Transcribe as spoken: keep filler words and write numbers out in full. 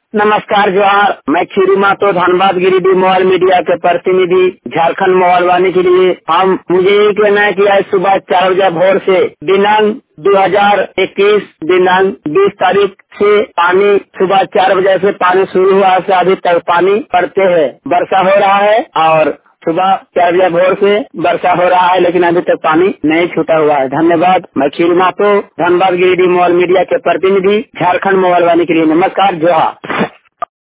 नमस्कार जोहार। मैं खीरू मातो धनबाद गिरिडीह मोबाइल मीडिया के प्रतिनिधि झारखंड मोबाइल वाणी के लिए हम मुझे ये कहना है कि आज सुबह चार बजे भोर से दिनांक दो हजार इक्कीस दिनांक बीस तारीख से पानी सुबह चार बजे से पानी शुरू हुआ से अभी तक पानी पड़ते है। वर्षा हो रहा है और सुबह चार बजे भोर से वर्षा हो रहा है, लेकिन अभी तक पानी नहीं छूटा हुआ है। धन्यवाद। मैं खीरू मातो धनबाद गिरिडीह मोबाइल मीडिया के प्रतिनिधि झारखंड मोबाइल वाणी के लिए नमस्कार जोहार।